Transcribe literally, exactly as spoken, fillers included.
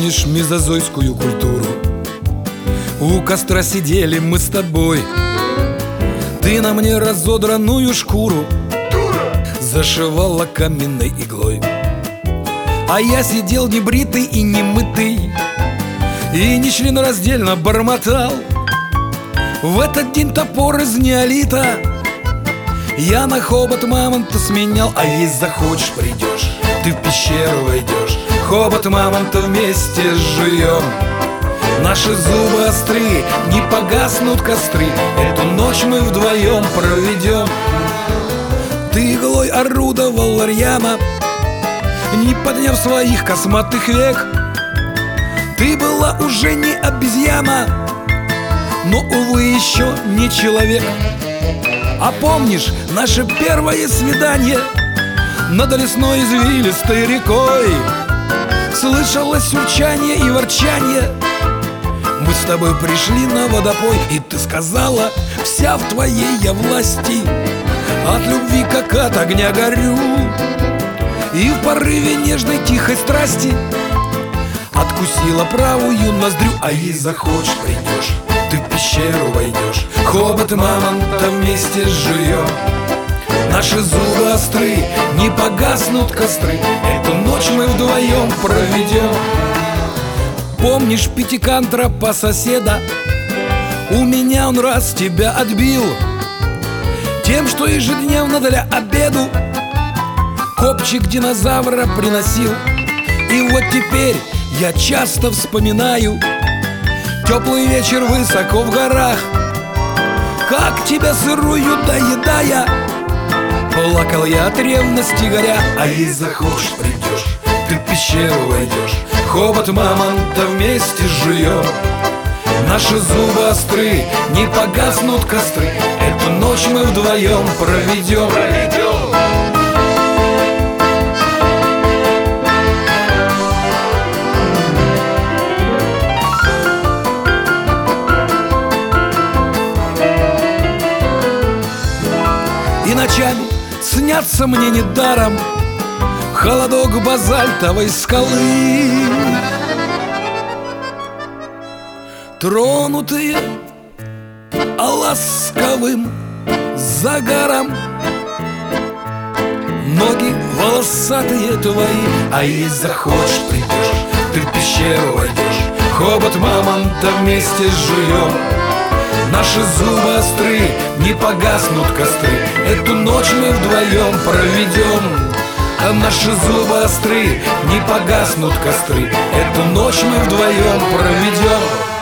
помнишь мезозойскую культуру? У костра сидели мы с тобой. Ты на мне разодранную шкуру зашивала каменной иглой, а я сидел небритый и немытый, и нечленораздельно бормотал. В этот день топор из неолита я на хобот мамонта сменял. А есть захочешь, придешь, ты в пещеру войдешь, хобот мамонта вместе сжуем. Наши зубы остры, не погаснут костры, эту ночь мы вдвоем проведем. Ты иглой орудовал рьяно, не подняв своих косматых век. Ты была уже не обезьяна, но, увы, еще не человек. А помнишь наше первое свидание над лесной извилистой рекой? Слышалось урчание и ворчание. Мы с тобой пришли на водопой, и ты сказала: вся в твоей я власти, от любви как от огня горю. И в порыве нежной тихой страсти откусила правую ноздрю. А ей захочешь, придешь, ты в пещеру войдешь, хобот мамонта вместе сжуем. Наши зубы остры, не погаснут костры, эту ночь мы вдвоем проведем. Помнишь пятикантропа соседа? У меня он раз тебя отбил тем, что ежедневно для обеду копчик динозавра приносил. И вот теперь я часто вспоминаю теплый вечер высоко в горах, как тебя сырую доедая плакал я от ревности горя. А если захочешь, придешь, ты в пещеру войдешь, хобот мамонта вместе жуем. Наши зубы остры, не погаснут костры, эту ночь мы вдвоем проведем. проведем. И ночами снятся мне недаром холодок базальтовой скалы, тронутые ласковым загаром ноги волосатые твои. А если захочешь, придешь, ты в пещеру войдешь, хобот мамонта вместе сжуем. Наши зубы остры, не погаснут костры, эту ночь мы вдвоем проведем. А наши зубы остры, не погаснут костры, эту ночь мы вдвоем проведем.